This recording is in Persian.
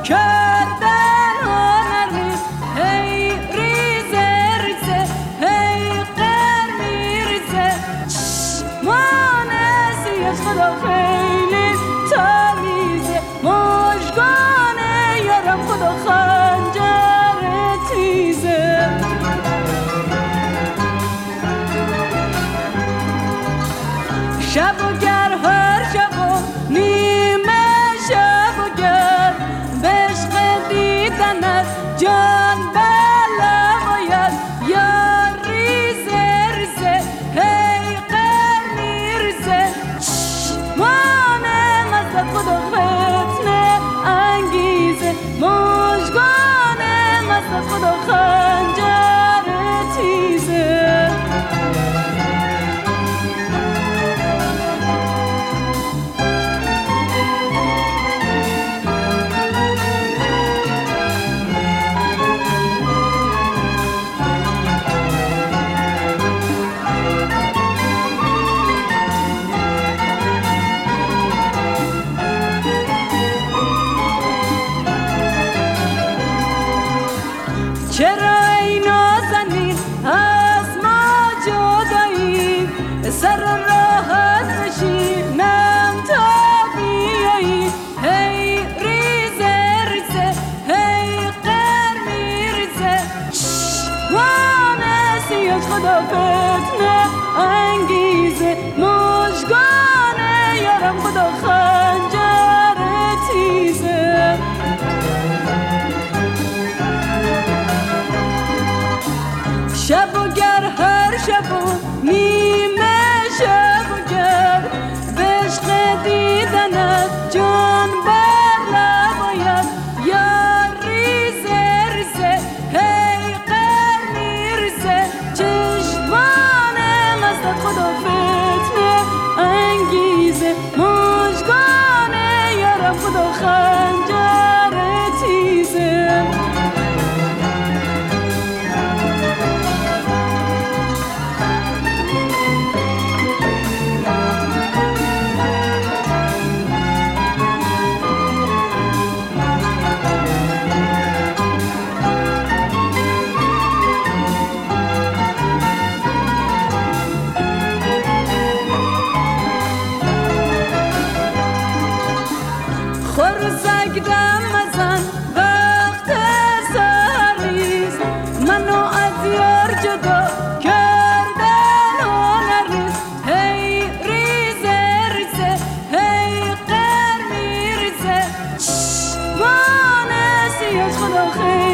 کردن هنر هی ریزه ریزه هی قر میریزه چشمان سیاش خدا خیلی تمیزه مژگان یارم خدا خنجر تیزه شب و گر هر شب و نیمه شب و گر به عشق دیدنت جان بلا باید یا ریزه ریزه هی قر میریزه چشمان مزد خدا فتنه انگیزه مژگان مزد خدا خنجر تیزه چرا ای نازنین از ما جدایی سر راحت بشینم تا بیایی هی ریزه ریزه هی قر میریزه چشمان سیاش خدا فتنه انگیزه مژگان یارم خدا خنجر تیزه شب و گر هر شب و نیمه شب و گر به عشق دیدنت جان بر لباید یا ریزه ریزه هی قر میریزه چشمان مزدت خدا فتنه انگیزه مژگان یارم خدا خنجر تیزه خورزک دم مزن وقت سحریست منو از یار جدا کردن هنریست هی ریزه ریزه هی قر میریزه چشمان سیاش خدا خیلی